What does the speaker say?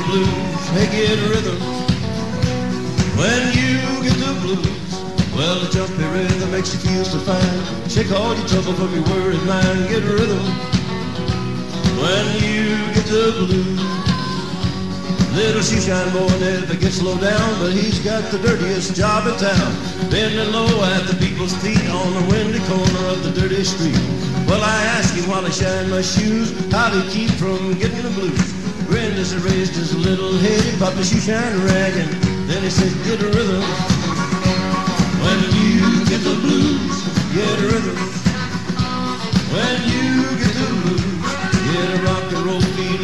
blues, hey, get rhythm. When you get the blues, well, the jumpy rhythm makes you feel so fine. Shake all your trouble from your worried mind. Get rhythm. When you get the blues, little shoeshine boy never gets low down, but he's got the dirtiest job in town. Bending low at the people's feet on the windy corner of the dirty street. Well, I asked him while I shined my shoes, how'd he keep from getting the blues? Grinned as he raised his little head, he popped the shoeshine rag, and then he said, get a rhythm. When you get the blues, get a rhythm. When you get the blues, get a rhythm.